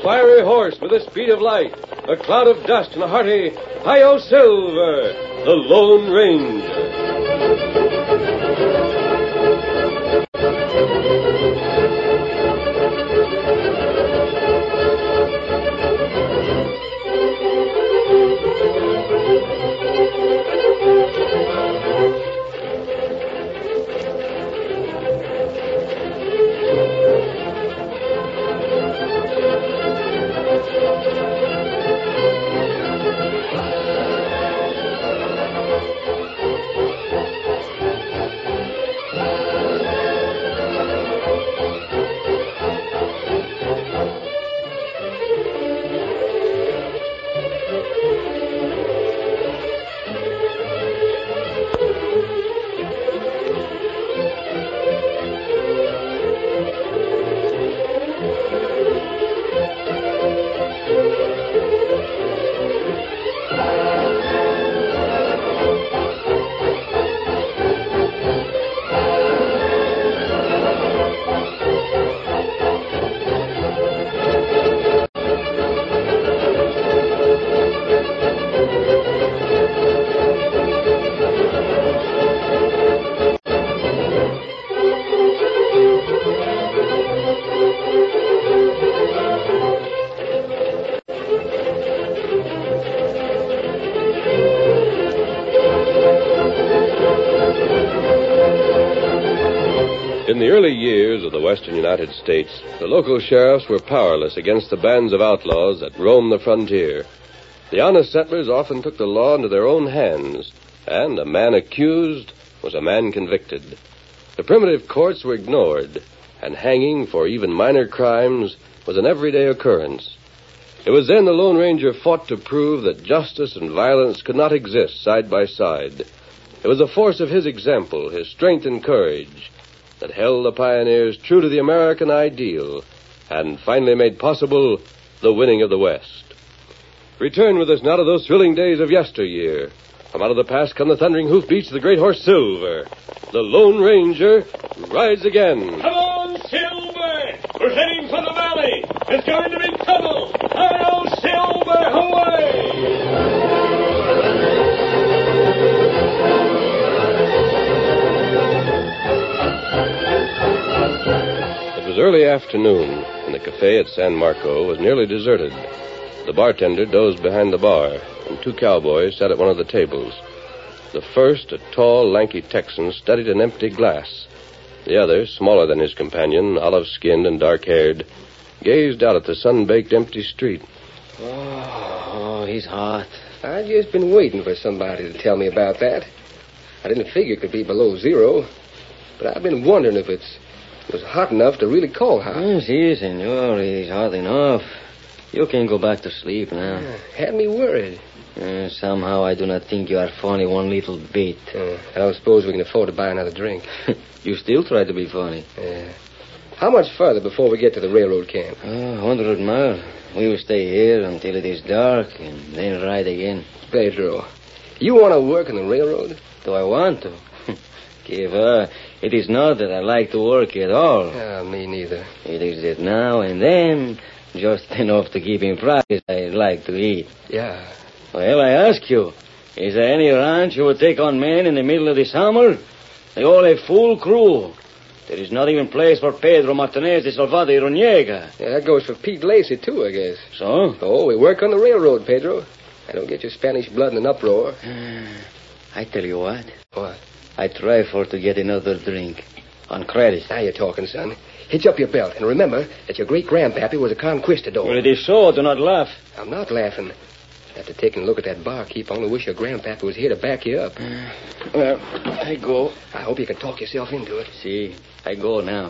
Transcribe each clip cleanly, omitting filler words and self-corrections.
fiery horse with the speed of light, a cloud of dust, and a hearty Hi-Yo Silver, the Lone Ranger. In the early years of the western United States, the local sheriffs were powerless against the bands of outlaws that roamed the frontier. The honest settlers often took the law into their own hands, and a man accused was a man convicted. The primitive courts were ignored, and hanging for even minor crimes was an everyday occurrence. It was then the Lone Ranger fought to prove that justice and violence could not exist side by side. It was the force of his example, his strength and courage, that held the pioneers true to the American ideal and finally made possible the winning of the West. Return with us now to those thrilling days of yesteryear. From out of the past come the thundering hoofbeats of the great horse Silver. The Lone Ranger rides again. Come on, Silver! We're heading for the valley. It's going to be trouble. Hi-yo, Silver, away! It was early afternoon, and the cafe at San Marco was nearly deserted. The bartender dozed behind the bar, and two cowboys sat at one of the tables. The first, a tall, lanky Texan, studied an empty glass. The other, smaller than his companion, olive-skinned and dark-haired, gazed out at the sun-baked empty street. Oh, he's hot. I've just been waiting for somebody to tell me about that. I didn't figure it could be below zero, but I've been wondering if it was hot enough to really call hot. Si, senor, he's hot enough. You can go back to sleep now. Had me worried. Somehow I do not think you are funny one little bit. I don't suppose we can afford to buy another drink. You still try to be funny. How much further before we get to the railroad camp? 100 miles. We will stay here until it is dark and then ride again. Pedro, you want to work on the railroad? Do I want to? It is not that I like to work at all. Me neither. It is that now and then, just enough to keep in practice, I like to eat. Yeah. Well, I ask you, is there any ranch you would take on men in the middle of the summer? They all have full crew. There is not even place for Pedro Martinez de Salvador y Roniega. Yeah, that goes for Pete Lacey, too, I guess. So? Oh, we work on the railroad, Pedro. I don't get your Spanish blood in an uproar. I tell you what. What? I try for to get another drink. On credit. Now you're talking, son. Hitch up your belt, and remember that your great-grandpappy was a conquistador. Well, it is so. Do not laugh. I'm not laughing. After taking a look at that barkeep, I only wish your grandpappy was here to back you up. Well, I go. I hope you can talk yourself into it. See, I go now.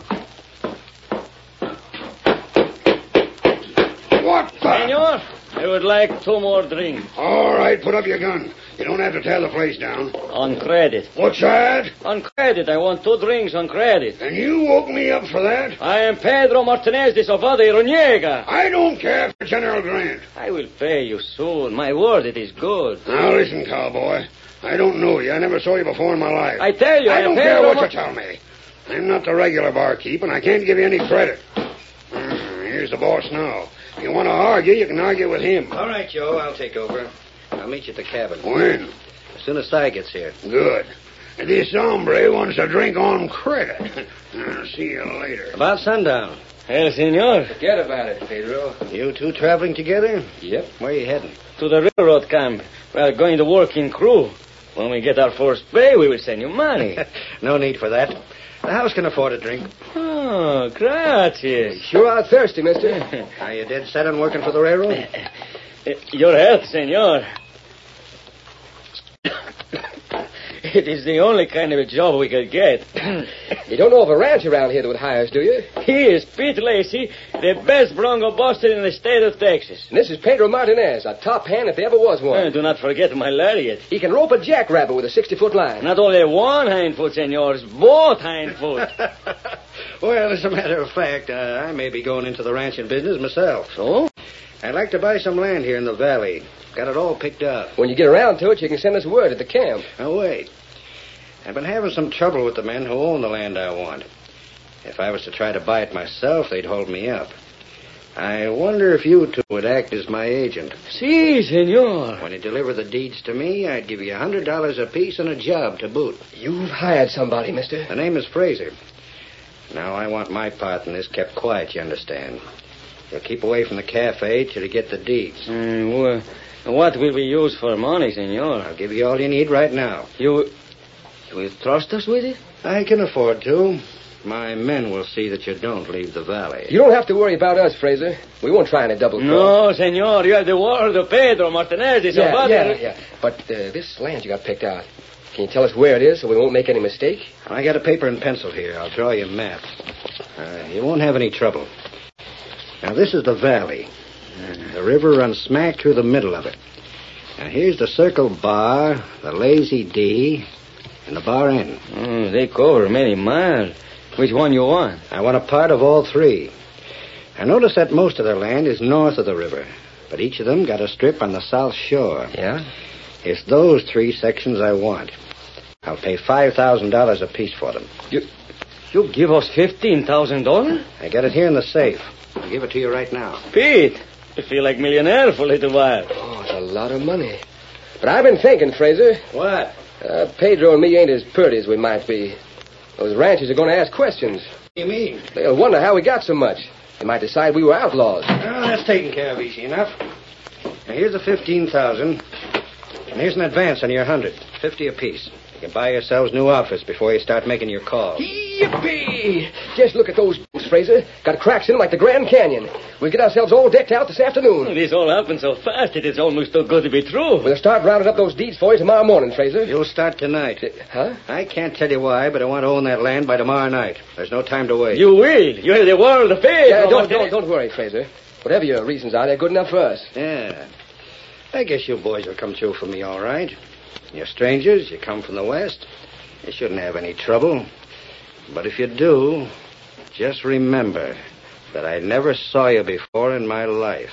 What the? Senor, I would like 2 more drinks. All right, put up your gun. You don't have to tear the place down. On credit. What's that? On credit. I want 2 drinks on credit. And you woke me up for that? I am Pedro Martinez de Salvador y Roniega. I don't care for General Grant. I will pay you soon. My word, it is good. Now listen, cowboy. I don't know you. I never saw you before in my life. I tell you, I don't care Pedro what you tell me. I'm not the regular barkeep, and I can't give you any credit. Here's the boss now. If you want to argue, you can argue with him. All right, Joe, I'll take over. I'll meet you at the cabin. When? As soon as Si gets here. Good. This hombre wants a drink on credit. I'll see you later. About sundown. El senor. Forget about it, Pedro. You two traveling together? Yep. Where are you heading? To the railroad camp. We are going to work in crew. When we get our first pay, we will send you money. No need for that. The house can afford a drink. Oh, gracias. Sure are thirsty, mister. Are you dead set on working for the railroad? Your health, senor. It is the only kind of a job we could get. You don't know of a ranch around here that would hire us, do you? He is Pete Lacey, the best bronco buster in the state of Texas. And this is Pedro Martinez, a top hand if there ever was one. Do not forget my lariat. He can rope a jackrabbit with a 60-foot line. Not only one hind foot, senors, both hind foot. Well, as a matter of fact, I may be going into the ranching business myself. So? I'd like to buy some land here in the valley. Got it all picked out. When you get around to it, you can send us word at the camp. Now, wait. I've been having some trouble with the men who own the land I want. If I was to try to buy it myself, they'd hold me up. I wonder if you two would act as my agent. Si, senor. When you deliver the deeds to me, I'd give you $100 apiece and a job to boot. You've hired somebody, mister. The name is Fraser. Now, I want my part in this kept quiet, you understand. You'll keep away from the cafe till you get the deeds. What will we use for money, senor? I'll give you all you need right now. You will trust us with it? I can afford to. My men will see that you don't leave the valley. You don't have to worry about us, Fraser. We won't try any double cross. No, senor. You have the word of Pedro Martinez. Yeah. But this land you got picked out, can you tell us where it is so we won't make any mistake? I got a paper and pencil here. I'll draw you a map. You won't have any trouble. Now, this is the valley. The river runs smack through the middle of it. Now, here's the Circle Bar, the Lazy D, and the Bar Inn. They cover many miles. Which one you want? I want a part of all three. I notice that most of their land is north of the river, but each of them got a strip on the south shore. Yeah? It's those three sections I want. I'll pay $5,000 apiece for them. You give us $15,000? I got it here in the safe. I'll give it to you right now. Pete, you feel like millionaire for a little while. Oh, it's a lot of money. But I've been thinking, Fraser. What? Pedro and me ain't as purty as we might be. Those ranchers are going to ask questions. What do you mean? They'll wonder how we got so much. They might decide we were outlaws. Oh, that's taken care of easy enough. Now, here's the $15,000. And here's an advance on your $100. $50 apiece. You can buy yourselves new outfits before you start making your calls. Yippee! Just look at those boots, Fraser. Got cracks in them like the Grand Canyon. We'll get ourselves all decked out this afternoon. This all happened so fast, it is almost too good to be true. We'll start rounding up those deeds for you tomorrow morning, Fraser. You'll start tonight. Huh? I can't tell you why, but I want to own that land by tomorrow night. There's no time to wait. You will. You have the world of faith. Yeah, don't worry, Fraser. Whatever your reasons are, they're good enough for us. Yeah. I guess you boys will come through for me all right. You're strangers. You come from the west. You shouldn't have any trouble. But if you do, just remember that I never saw you before in my life.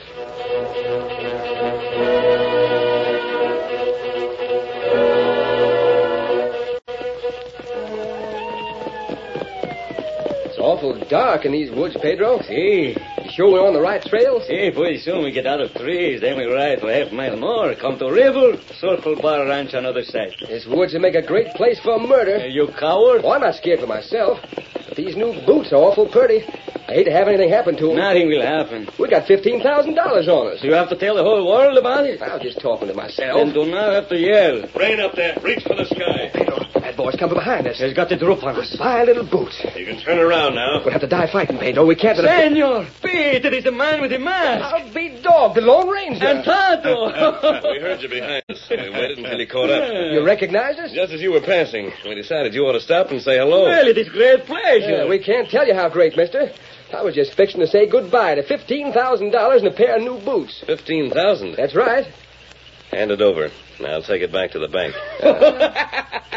It's awful dark in these woods, Pedro. Si. You sure we're on the right trail? Si, pretty soon we get out of trees, then we ride for half a mile more, come to river, Circle Bar Ranch on other side. This woods would make a great place for murder. You coward? Oh, I'm not scared for myself. But these new boots are awful pretty. I hate to have anything happen to them. Nothing will happen. We got $15,000 on us. Do you have to tell the whole world about it? I was just talking to myself. Then do not have to yell. Rain up there. Reach for the sky. Pedro, that boy's coming behind us. He's got the drop on us. My little boots. You can turn around now. We'll have to die fighting, Pedro. We can't... Senor, Pete, it is the man with the mask. I'll be dogged, the Lone Ranger. And Tonto. We heard you behind us. We waited until you caught up. You recognize us? Just as you were passing, we decided you ought to stop and say hello. Well, it is great pleasure. We can't tell you how great, mister. I was just fixing to say goodbye to $15,000 and a pair of new boots. 15,000. That's right. Hand it over. I'll take it back to the bank.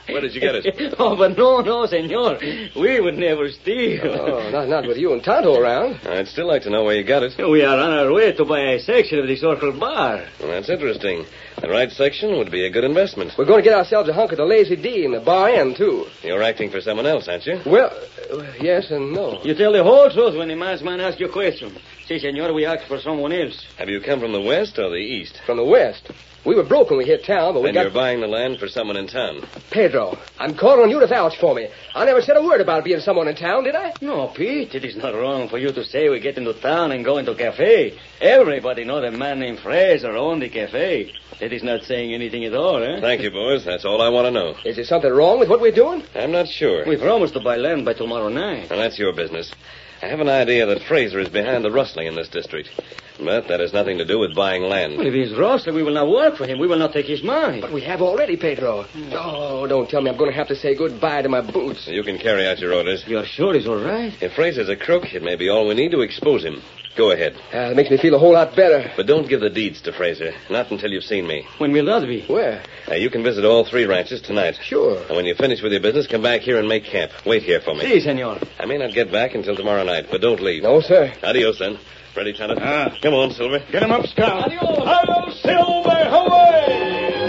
Where did you get it? Oh, but no, senor. We would never steal. Oh, not with you and Tonto around. I'd still like to know where you got it. We are on our way to buy a section of the Circle Bar. Well, that's interesting. The right section would be a good investment. We're going to get ourselves a hunk of the Lazy D in the bar end, too. You're acting for someone else, aren't you? Well, yes and no. You tell the whole truth when the masked man asks you a question. Si, senor, we asked for someone else. Have you come from the west or the east? From the west. We were broke when we hit town, but we Then got... you're buying the land for someone in town. Pedro, I'm calling on you to vouch for me. I never said a word about being someone in town, did I? No, Pete, it is not wrong for you to say we get into town and go into a cafe. Everybody knows a man named Fraser owned the cafe. That is not saying anything at all, eh? Thank you, boys. That's all I want to know. Is there something wrong with what we're doing? I'm not sure. We promised to buy land by tomorrow night. Well, that's your business. I have an idea that Fraser is behind the rustling in this district. But that has nothing to do with buying land. Well, if he's rustling, we will not work for him. We will not take his money. But we have already, Pedro. Oh, don't tell me I'm going to have to say goodbye to my boots. You can carry out your orders. You're sure he's all right? If Fraser's a crook, it may be all we need to expose him. Go ahead. It makes me feel a whole lot better. But don't give the deeds to Fraser. Not until you've seen me. When will that be? Where? You can visit all 3 ranches tonight. Sure. And when you finish with your business, come back here and make camp. Wait here for me. Si, senor. I may not get back until tomorrow night, but don't leave. No, sir. Adios, then. Ready, Tonto? Come on, Silver. Get him up, Scout. Adios, Silver, away!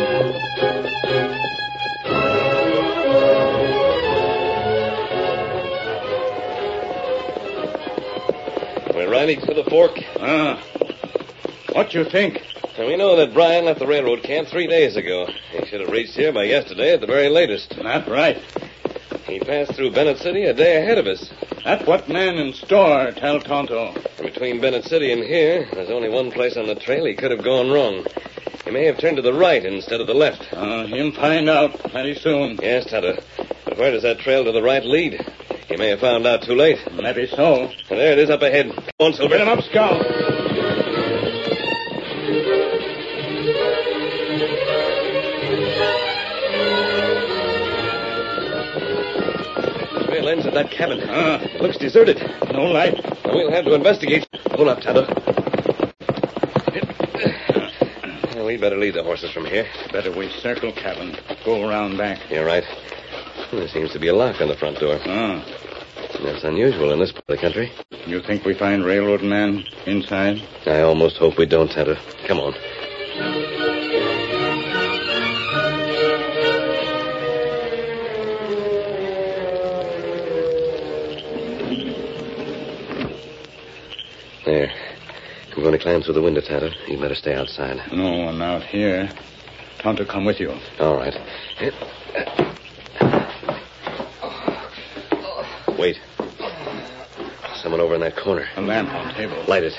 We're riding to the fork. What you think? And we know that Brian left the railroad camp 3 days ago. He should have reached here by yesterday at the very latest. That's right. He passed through Bennett City a day ahead of us. That what man in store tell Tonto. And between Bennett City and here, there's only one place on the trail he could have gone wrong. He may have turned to the right instead of the left. He'll find out plenty soon. Yes, Tonto. But where does that trail to the right lead? He may have found out too late. Maybe so. And there it is up ahead. Come on, Silver. Get him up, Scout. Trail ends at that cabin. Looks deserted. No light. Well, we'll have to investigate. Hold up, Tonto. We'd better lead the horses from here. Better we circle cabin. Go around back. You're right. There seems to be a lock on the front door. That's unusual in this part of the country. You think we find railroad man inside? I almost hope we don't, Tonto. Come on. There. I'm going to climb through the window, Tonto. You better stay outside. No one out here. Tonto, come with you. All right. Wait. Someone over in that corner. A lamp on table. Light it.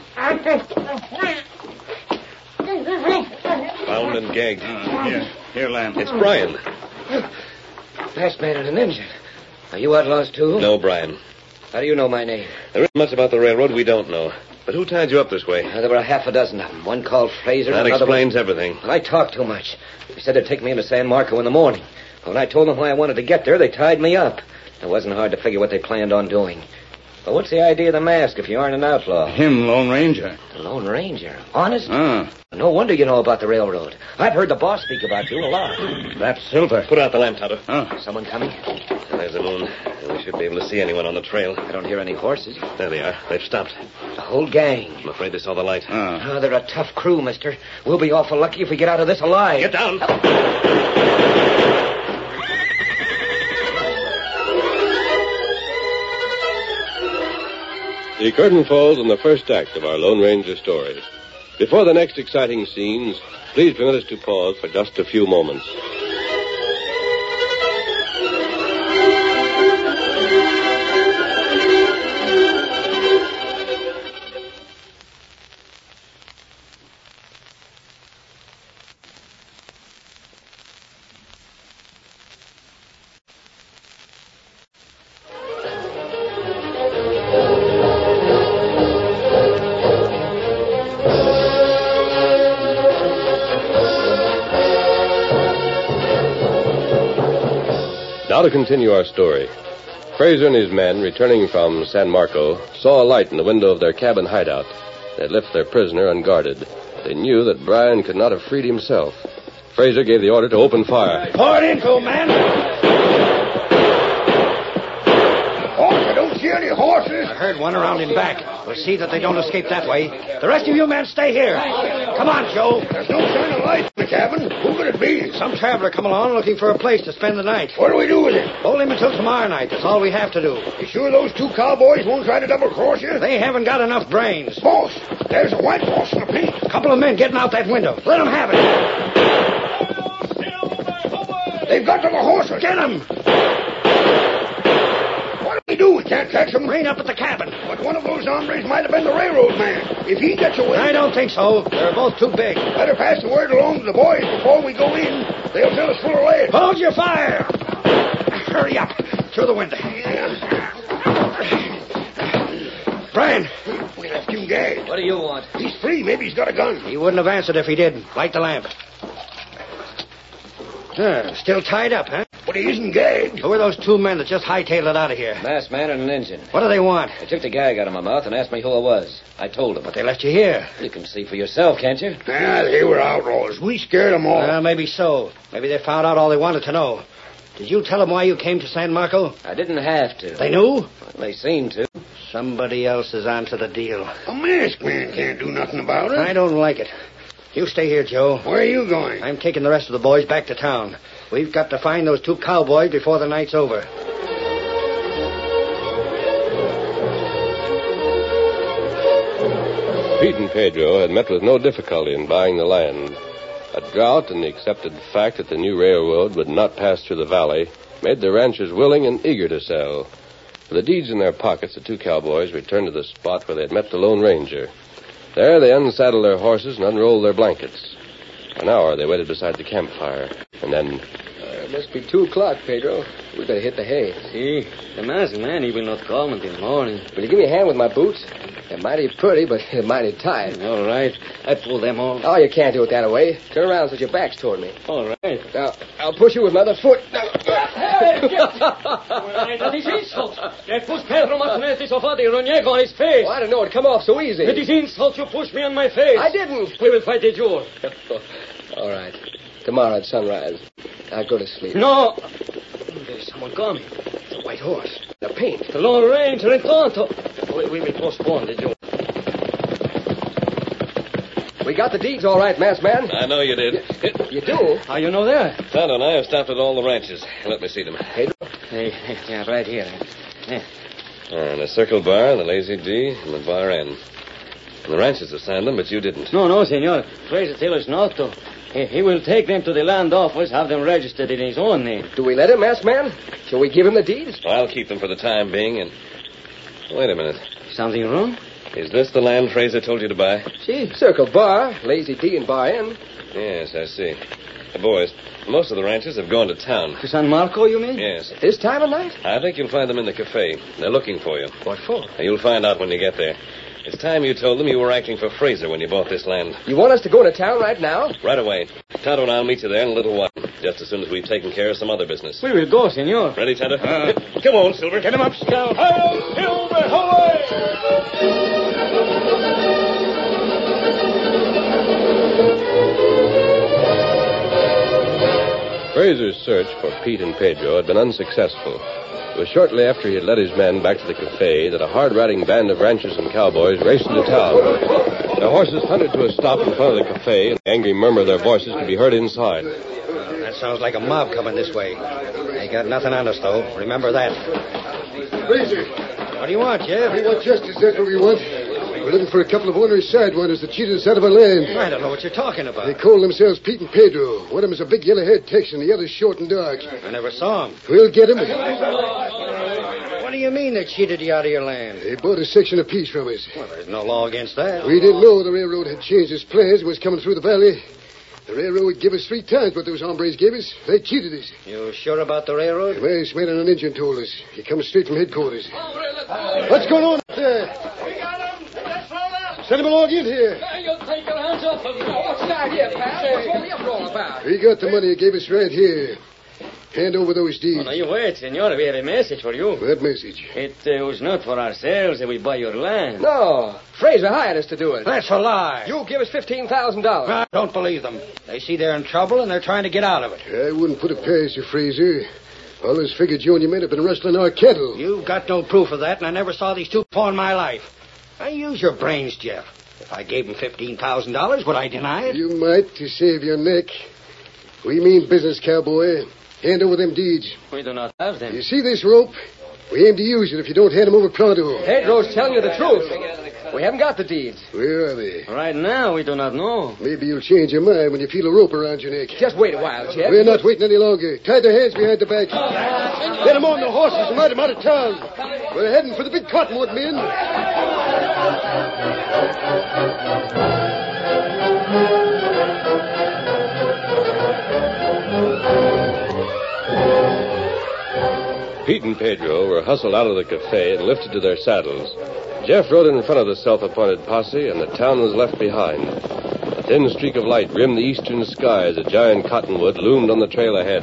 Bound and gagged. Here, lamp. It's Brian. Masked man and an engine. Are you outlaws, too? No, Brian. How do you know my name? There isn't much about the railroad we don't know. But who tied you up this way? There were a half a dozen of them. One called Fraser. That another explains everything. Well, I talked too much. They said they'd take me into San Marco in the morning. When I told them why I wanted to get there, they tied me up. It wasn't hard to figure what they planned on doing. But what's the idea of the mask if you aren't an outlaw? Him, Lone Ranger. The Lone Ranger? Honest? No wonder you know about the railroad. I've heard the boss speak about you a lot. That's Silver. Put out the lamp, Tonto. Someone coming? There's the moon. We should be able to see anyone on the trail. I don't hear any horses. There they are. They've stopped. The whole gang. I'm afraid they saw the light. They're a tough crew, mister. We'll be awful lucky if we get out of this alive. Get down. The curtain falls on the first act of our Lone Ranger story. Before the next exciting scenes, please permit us to pause for just a few moments. Now to continue our story. Fraser and his men, returning from San Marco, saw a light in the window of their cabin hideout. They had left their prisoner unguarded. They knew that Brian could not have freed himself. Fraser gave the order to open fire. Pour it into 'em, man. I don't see any horses. I heard one around in back. We'll see that they don't escape that way. The rest of you men stay here. Come on, Joe. There's no sign of life in the cabin. Who could it be? Some traveler come along looking for a place to spend the night. What do we do with him? Hold him until tomorrow night. That's all we have to do. You sure those two cowboys won't try to double-cross you? They haven't got enough brains. Boss, there's a white horse in the paint. A couple of men getting out that window. Let them have it. They've got to the horses. Get them. What do we do? We can't catch them. Rain up at the cabin. But one of those hombres might have been the railroad man. If he gets away... I don't think so. They're both too big. Better pass the word along to the boys before we go in. They'll fill us full of lead. Hold your fire. Hurry up. Through the window. Brian. We left him gagged. What do you want? He's free. Maybe he's got a gun. He wouldn't have answered if he did. Light the lamp. Still tied up, huh? But he isn't gagged. Who are those two men that just hightailed it out of here? Masked man and an engine. What do they want? They took the gag out of my mouth and asked me who I was. I told them. But they left you here. You can see for yourself, can't you? They were outlaws. We scared them all. Well, maybe so. Maybe they found out all they wanted to know. Did you tell them why you came to San Marco? I didn't have to. They knew? They seemed to. Somebody else is onto the deal. A masked man can't do nothing about it. I don't like it. You stay here, Joe. Where are you going? I'm taking the rest of the boys back to town. We've got to find those two cowboys before the night's over. Pete and Pedro had met with no difficulty in buying the land. A drought and the accepted fact that the new railroad would not pass through the valley made the ranchers willing and eager to sell. With the deeds in their pockets, the two cowboys returned to the spot where they had met the Lone Ranger. There they unsaddled their horses and unrolled their blankets. For an hour they waited beside the campfire, and then... It must be 2 o'clock, Pedro. We better hit the hay. See, the masked man, he will not come until morning. Will you give me a hand with my boots? They're mighty pretty, but they're mighty tight. All right. I pull them on. Oh, you can't do it that way. Turn around so your back's toward me. All right. Now, I'll push you with my other foot. That is insult. You push Pedro Martinez de Sofadi Roniego on his face. Oh, I didn't know it'd come off so easy. It is insult you push me on my face. I didn't. We will fight the duel. All right. Tomorrow at sunrise. I'll go to sleep. No. There's someone coming. The white horse. The paint. The Lone Ranger and Tonto. We will postpone the duel. We got the deeds all right, masked man. I know you did. You do? How you know that? Tonto and I have stopped at all the ranches. Let me see them. Pedro? Yeah, right here. Yeah. And the Circle Bar, the Lazy D, and the Bar N. And the ranches have signed them, but you didn't. No, senor. Fraser tells us not to. He will take them to the land office, have them registered in his own name. Do we let him, masked man? Shall we give him the deeds? Well, I'll keep them for the time being, and... Wait a minute. Something wrong? Is this the land Fraser told you to buy? Gee, Circle Bar, Lazy D, and Bar N. Yes, I see. Boys, most of the ranches have gone to town. To San Marco, you mean? Yes. At this time of night? I think you'll find them in the cafe. They're looking for you. What for? You'll find out when you get there. It's time you told them you were acting for Fraser when you bought this land. You want us to go into town right now? Right away. Tonto and I'll meet you there in a little while, just as soon as we've taken care of some other business. We will go, senor. Ready, Tonto? Come on, Silver. Get him up, Scout. Hail, Silver, away! Fraser's search for Pete and Pedro had been unsuccessful. It was shortly after he had led his men back to the cafe that a hard-riding band of ranchers and cowboys raced into town. Their horses thundered to a stop in front of the cafe, and the angry murmur of their voices could be heard inside. That sounds like a mob coming this way. They got nothing on us, though. Remember that. Fraser. What do you want, Jeff? We want justice, that's what we want. We're looking for a couple of ornery sidewinders that cheated us out of our land. I don't know what you're talking about. They call themselves Pete and Pedro. One of them is a big yellow-haired Texan, the other's short and dark. I never saw them. We'll get them. What do you mean they cheated you out of your land? They bought a section apiece from us. Well, there's no law against that. We didn't know the railroad had changed its plans and was coming through the valley. The railroad would give us 3 times what those hombres gave us. They cheated us. You sure about the railroad? The masked man and an engine told us. He comes straight from headquarters. What's going on up there? We got him! Let's roll up! Send him along in here. You'll take your hands off of me. What's the idea, pal? What's all the uproar about? We got the money he gave us right here. Hand over those deeds. Oh, now, you wait, senor. We have a message for you. What message? It was not for ourselves that we buy your land. No, Fraser hired us to do it. That's a lie. You give us $15,000. I don't believe them. They see they're in trouble, and they're trying to get out of it. I wouldn't put it past you, Fraser. Always figured you and your men have been rustling our cattle. You've got no proof of that, and I never saw these two before in my life. I use your brains, Jeff. If I gave them $15,000, would I deny it? You might to save your neck. We mean business, cowboy. Hand over them deeds. We do not have them. You see this rope? We aim to use it if you don't hand them over pronto. Pedro's telling you the truth. We haven't got the deeds. Where are they? Right now, we do not know. Maybe you'll change your mind when you feel a rope around your neck. Just wait a while, Jeff. We're not waiting any longer. Tie their hands behind the back. Get them on the horses and ride them out of town. We're heading for the big cottonwood men. Pete and Pedro were hustled out of the cafe and lifted to their saddles. Jeff rode in front of the self-appointed posse, and the town was left behind. A thin streak of light rimmed the eastern sky as a giant cottonwood loomed on the trail ahead.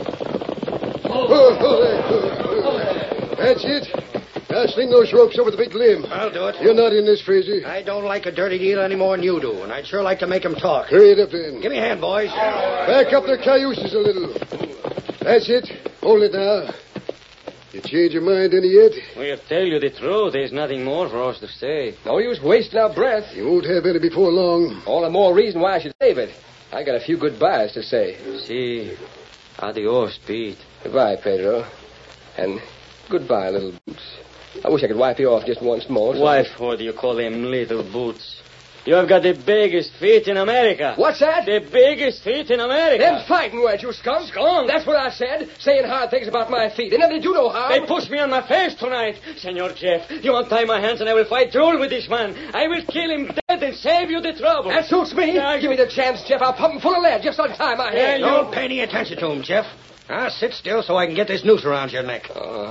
That's it. Now sling those ropes over the big limb. I'll do it. You're not in this, Fraser. I don't like a dirty deal any more than you do, and I'd sure like to make them talk. Hurry it up, then. Give me a hand, boys. Back up their cayuses a little. That's it. Hold it now. You change your mind any yet? We have tell you the truth. There's nothing more for us to say. No use wasting our breath. You won't have any before long. All the more reason why I should save it. I got a few goodbyes to say. See. Adios, Pete. Goodbye, Pedro. And goodbye, little boots. I wish I could wipe you off just once more. So... Wife, what do you call them little boots? You have got the biggest feet in America. What's that? The biggest feet in America. Them fighting words, you skunk. Skunk? That's what I said. Saying hard things about my feet. They never do no harm. They pushed me on my face tonight. Senor Jeff, you untie my hands and I will fight duel with this man. I will kill him dead and save you the trouble. That suits me. Give me the chance, Jeff. I'll pump him full of lead. Just untie my hands. Don't pay any attention to him, Jeff. Now sit still so I can get this noose around your neck.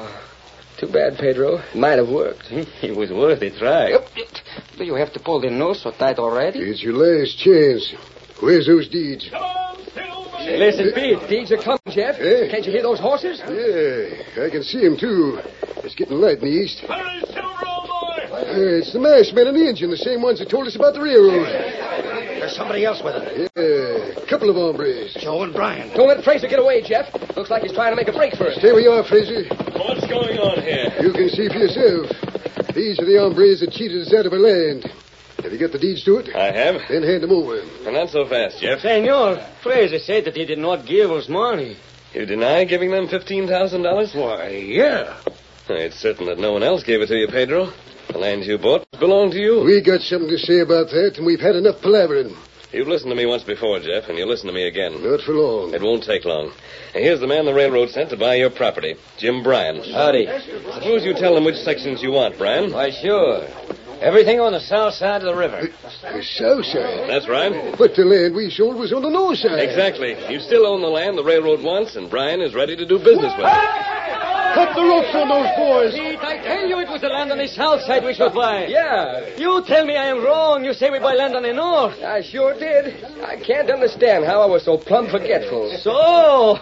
Too bad, Pedro. Might have worked. It was worth a try. Do you have to pull the noose so tight already? It's your last chance. Where's those deeds? Listen, Pete. Deeds are coming, Jeff. Eh? Can't you hear those horses? Yeah, I can see him, too. It's getting light in the east. Hurry, Silver, old boy! It's the masked men and the engine, the same ones that told us about the railroad. There's somebody else with it. Yeah, a couple of hombres. Joe and Brian. Don't let Fraser get away, Jeff. Looks like he's trying to make a break for us. Stay where you are, Fraser. What's going on here? You can see for yourself. These are the hombres that cheated us out of our land. Have you got the deeds to it? I have. Then hand them over. Well, not so fast, Jeff. Senor, Fraser said that he did not give us money. You deny giving them $15,000? Why, yeah. It's certain that no one else gave it to you, Pedro. The land you bought belonged to you. We got something to say about that, and we've had enough palavering. You've listened to me once before, Jeff, and you'll listen to me again. Not for long. It won't take long. And here's the man the railroad sent to buy your property, Jim Bryan. Howdy. Suppose you tell them which sections you want, Bryan. Why, sure. Everything on the south side of the river. The south side. That's right. But the land we sold was on the north side. Exactly. You still own the land the railroad wants, and Bryan is ready to do business with it. Cut the ropes on those boys. Pete, I tell you it was the land on the south side we should buy. Yeah, You tell me I am wrong. You say we buy land on the north. I sure did. I can't understand how I was so plumb forgetful. So,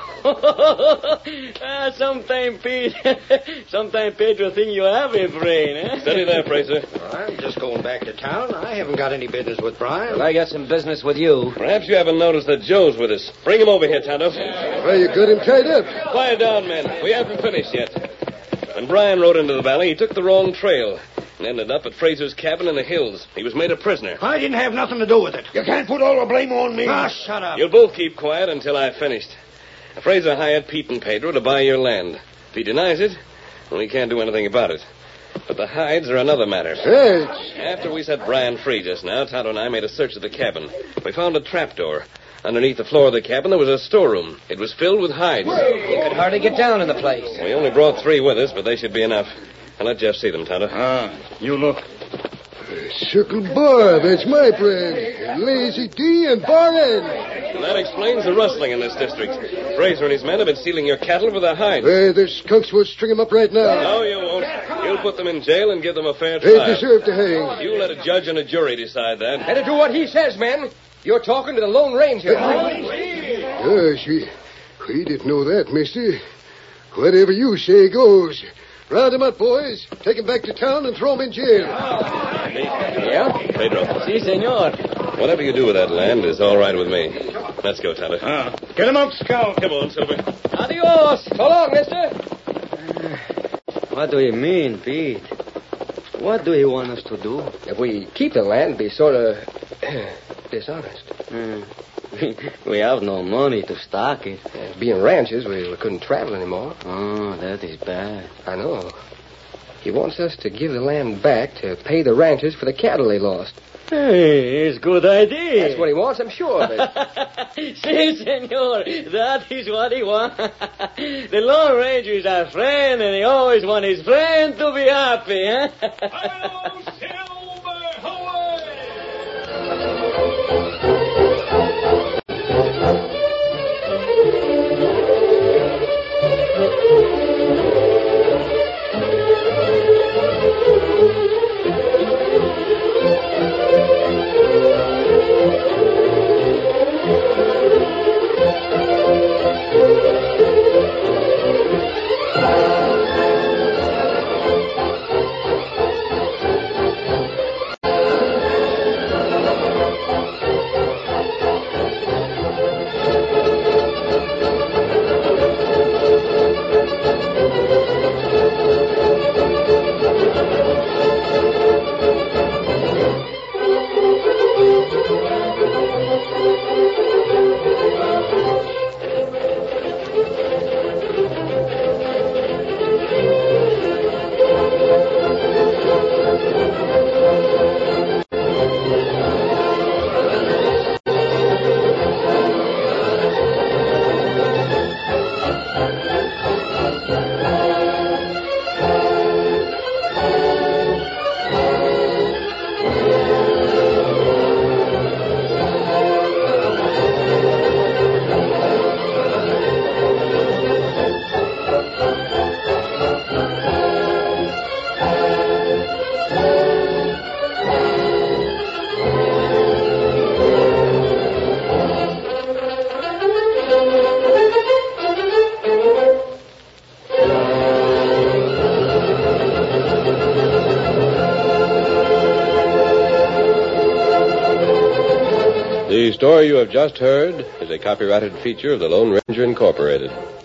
sometime, Pete, sometime Pedro think you have a brain, eh? Steady there, Fraser. I'm just going back to town. I haven't got any business with Brian. I got some business with you. Perhaps you haven't noticed that Joe's with us. Bring him over here, Tonto. Well, you got him tied up. Quiet down, men. We haven't finished yet. When Bryan rode into the valley, he took the wrong trail and ended up at Fraser's cabin in the hills. He was made a prisoner. I didn't have nothing to do with it. You can't put all the blame on me. Ah, shut up. You'll both keep quiet until I've finished. Fraser hired Pete and Pedro to buy your land. If he denies it, well, we can't do anything about it. But the hides are another matter. Thanks. After we set Bryan free just now, Tonto and I made a search of the cabin. We found a trapdoor. Underneath the floor of the cabin, there was a storeroom. It was filled with hides. You could hardly get down in the place. We only brought 3 with us, but they should be enough. I'll let Jeff see them, Tonto. You look. Circle Bar, that's my brand. Lazy D and Bar N. And that explains the rustling in this district. Fraser and his men have been stealing your cattle for their hides. The skunks will string them up right now. No, you won't. You'll put them in jail and give them a fair They trial. deserve to hang. You let a judge and a jury decide that. Better do what he says, men. You're talking to the Lone Ranger. Gosh, We didn't know that, mister. Whatever you say goes. Round 'em up, boys. Take 'em back to town and throw 'em in jail. Yeah? Pedro, Si, senor. whatever you do with that land is all right with me. Let's go, Tyler. Get him up, Scout. Come on, Silver. Adios. So long, mister. What do you mean, Pete? What do you want us to do? If we keep the land, it'd be sort of dishonest. We have no money to stock it. Being ranchers, we couldn't travel anymore. Oh, that is bad. I know. He wants us to give the land back to pay the ranchers for the cattle they lost. Hey, it's a good idea. That's what he wants, I'm sure of it. Si, senor. That is what he wants. The Lone Ranger is our friend, and he always wants his friend to be happy, huh? Hi-yo, Silver! Away! The story you have just heard is a copyrighted feature of the Lone Ranger Incorporated.